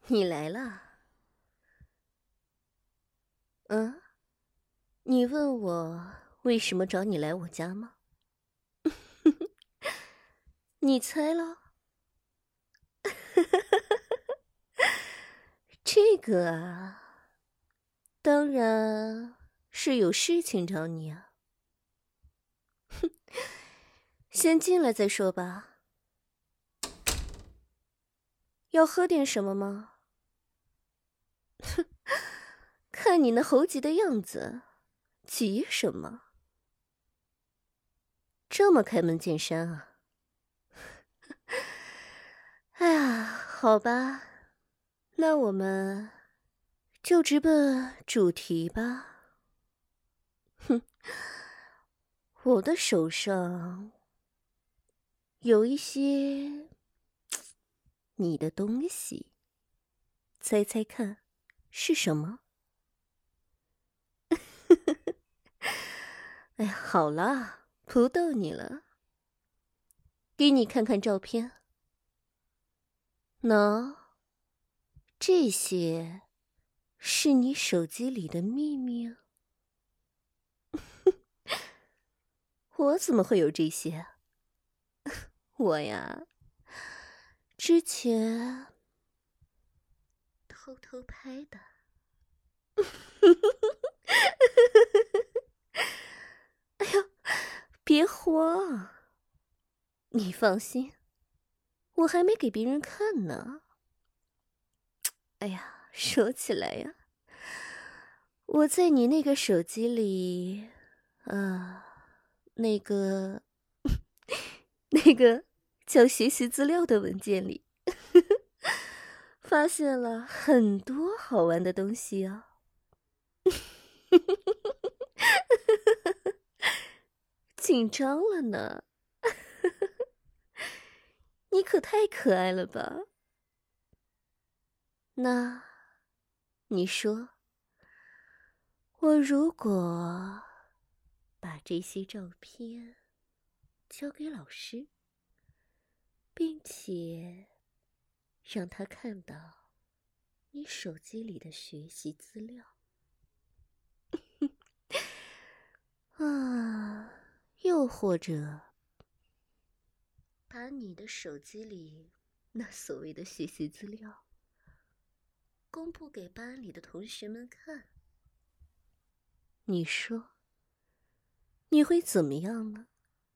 你来了。嗯，你问我为什么找你来我家吗？你猜了？这个啊，当然是有事情找你啊。先进来再说吧。要喝点什么吗？看你那猴急的样子，急什么？这么开门见山啊？哎呀，好吧，那我们就直奔主题吧。哼，我的手上有一些你的东西，猜猜看是什么？哎呀，好啦，不逗你了，给你看看照片。喏，这些是你手机里的秘密啊。我怎么会有这些？我呀，之前偷偷拍的。哎呀，别慌，你放心，我还没给别人看呢。哎呀，说起来呀，我在你那个手机里，那个那个叫学习资料的文件里，发现了很多好玩的东西啊。紧张了呢，你可太可爱了吧？那，你说，我如果把这些照片交给老师，并且让他看到你手机里的学习资料，啊，又或者把你的手机里那所谓的学习资料公布给班里的同学们看，你说你会怎么样呢？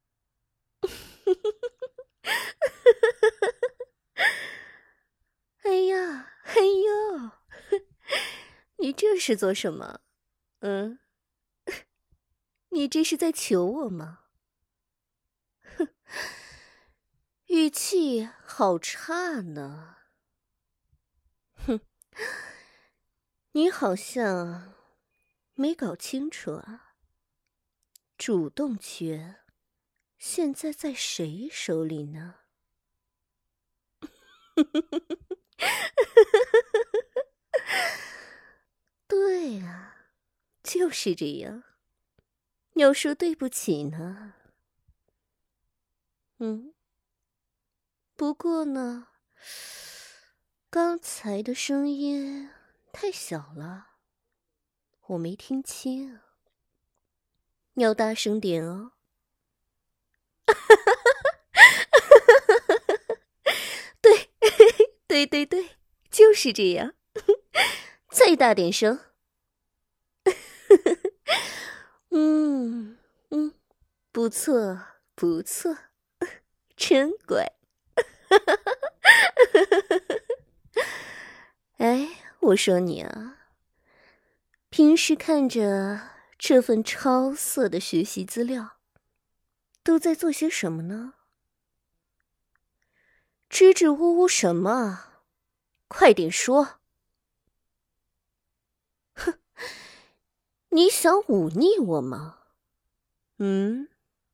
哎呀，哎呦，你这是做什么？嗯，你这是在求我吗？哼，语气好差呢。哼，你好像没搞清楚啊，主动权现在在谁手里呢？对啊，就是这样。要说对不起呢。嗯，不过呢，刚才的声音太小了，我没听清。你要大声点哦。对，对对对，就是这样。再大点声。嗯嗯，不错不错，真乖。哎，我说你啊，平时看着这份超色的学习资料，都在做些什么呢？支支吾吾什么？快点说！你想忤逆我吗？嗯？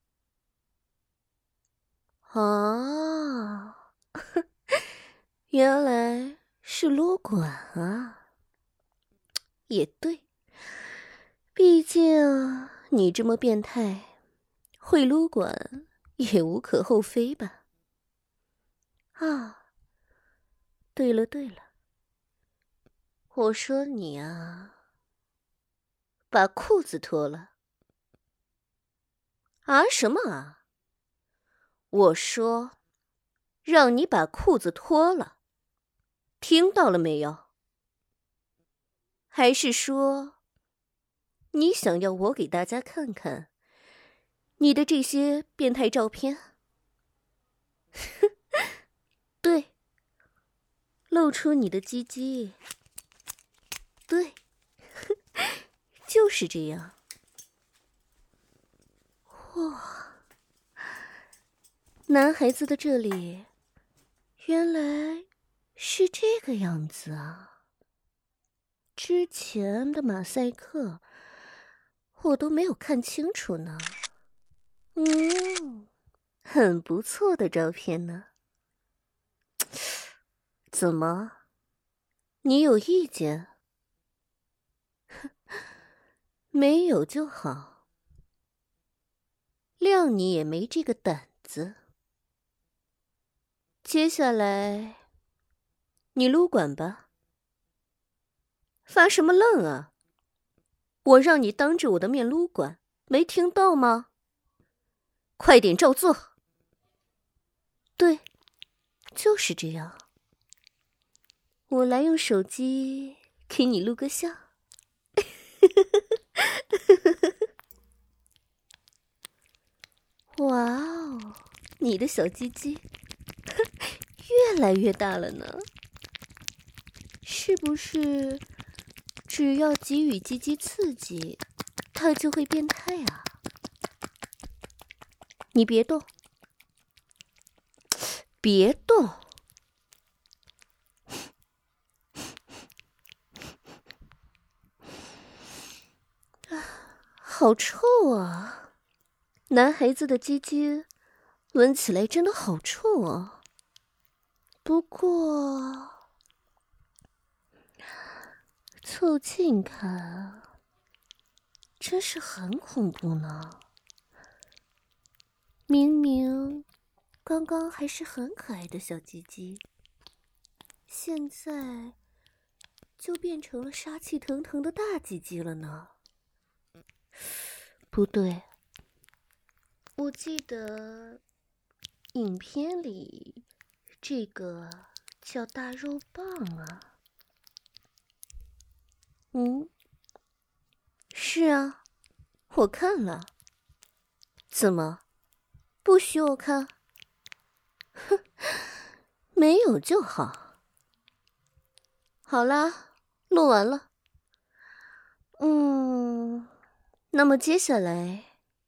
啊，原来是撸管啊。也对，毕竟你这么变态，会撸管也无可厚非吧？啊，对了对了， 我说你啊，把裤子脱了。啊？什么啊？我说，让你把裤子脱了，听到了没有？还是说，你想要我给大家看看你的这些变态照片？对，露出你的鸡鸡。对，就是这样。哇，男孩子的这里原来是这个样子啊！之前的马赛克我都没有看清楚呢。很不错的照片呢。怎么？你有意见？没有就好。谅你也没这个胆子。接下来，你撸管吧。发什么愣啊？我让你当着我的面撸管，没听到吗？快点照做。对，就是这样。我来用手机给你录个像。哇哦，你的小鸡鸡越来越大了呢。是不是只要给予鸡鸡刺激，它就会变态啊？你别动，别动。好臭啊！男孩子的鸡鸡闻起来真的好臭啊。不过凑近看，真是很恐怖呢。明明刚刚还是很可爱的小鸡鸡，现在就变成了杀气腾腾的大鸡鸡了呢。不对，我记得影片里这个叫大肉棒啊。是啊，我看了。怎么，不许我看？哼，没有就好。好啦，录完了。那么接下来，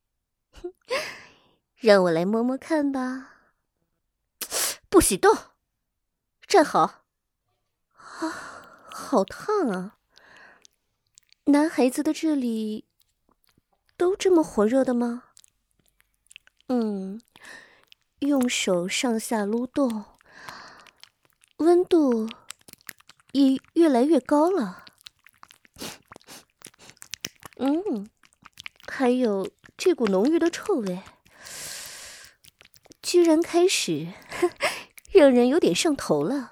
让我来摸摸看吧。不许动，站好。啊，好烫啊！男孩子的这里都这么火热的吗？用手上下撸动，温度也越来越高了。还有这股浓郁的臭味，居然开始让人有点上头了。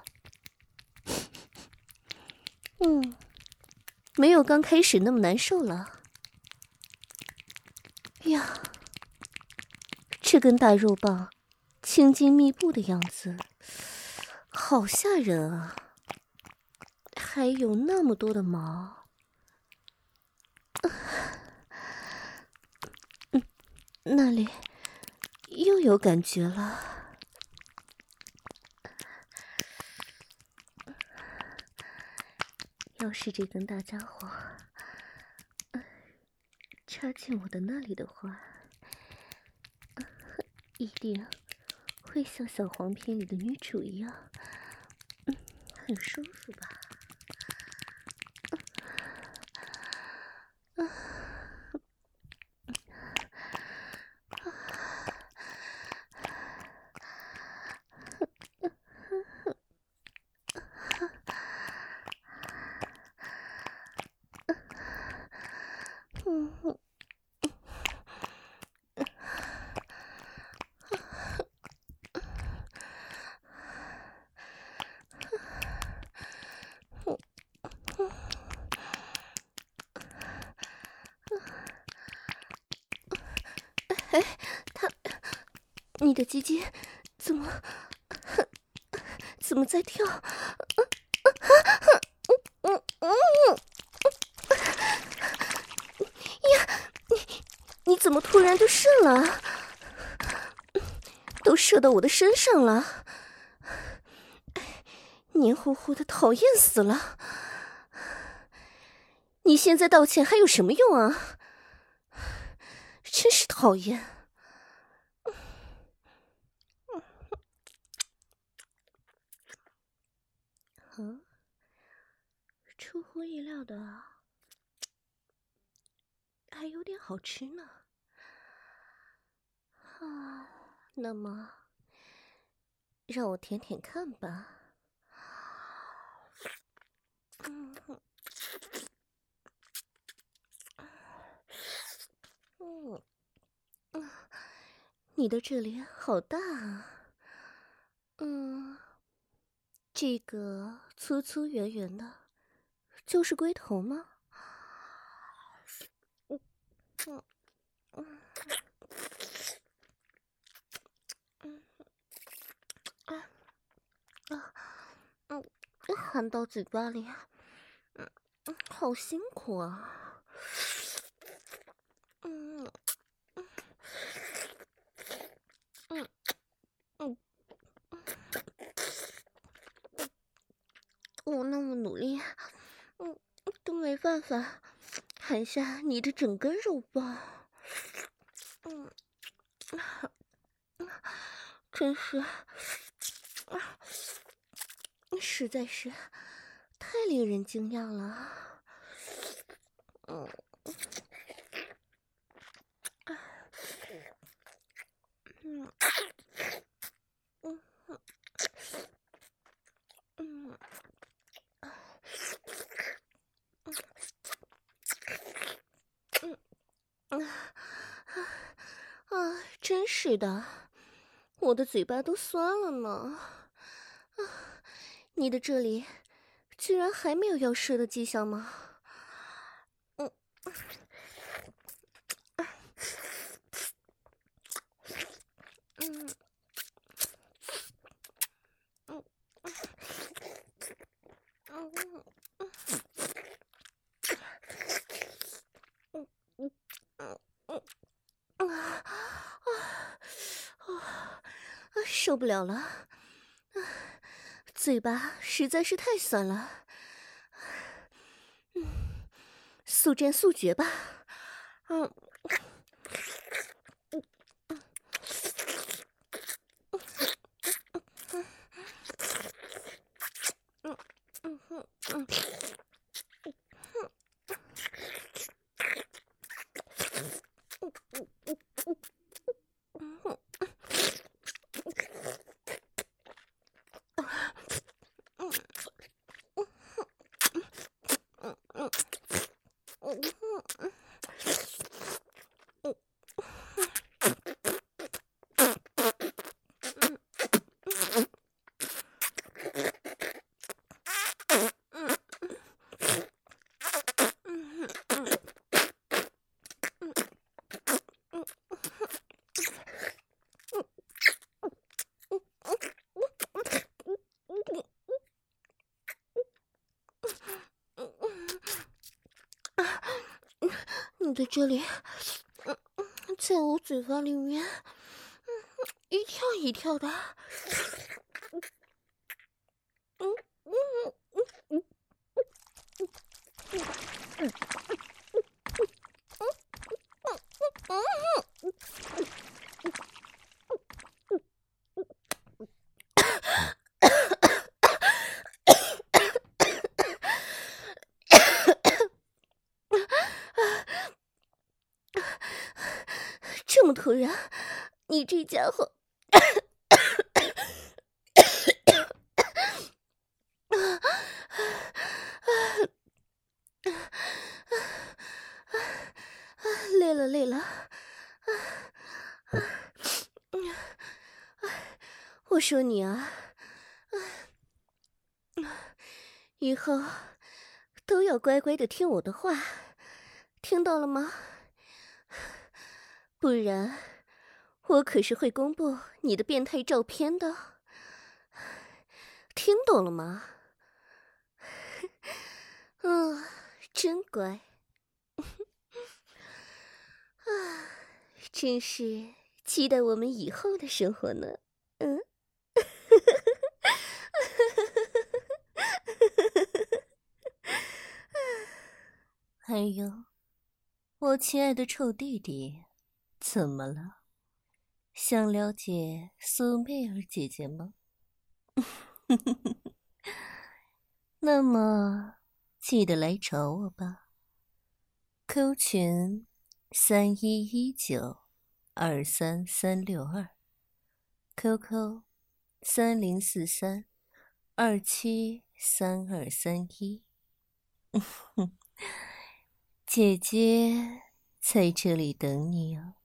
没有刚开始那么难受了。呀，这根大肉棒青筋密布的样子，好吓人啊！还有那么多的毛。那里又有感觉了。要是这根大家伙插进我的那里的话，一定会像小黄片里的女主一样，很舒服吧？ 哎，你的鸡鸡怎么在跳？你怎么突然就射了？都射到我的身上了，黏糊糊的，讨厌死了！你现在道歉还有什么用啊？真是讨厌！出乎意料的，还有点好吃呢。那么让我舔舔看吧。你的这脸好大啊。这个粗粗圆圆的，就是龟头吗？含到嘴巴里，好辛苦啊。我那么努力，都没办法含下你的整根肉棒。真是，实在是太令人惊讶了。真是的，我的嘴巴都酸了呢。你的这里居然还没有要射的迹象吗？受不了了，嘴巴实在是太酸了。速战速决吧。你的这里，在我嘴巴里面，一跳一跳的。这么突然，你这家伙累了，我说你啊，以后都要乖乖的听我的话，听到了吗？不然我可是会公布你的变态照片的，听懂了吗？嗯，真乖。啊，真是期待我们以后的生活呢。嗯。哎呦，我亲爱的臭弟弟，怎么了？想了解苏媚儿姐姐吗？那么记得来找我吧。Q 群31192332，QQ3043273231。姐姐在这里等你哦。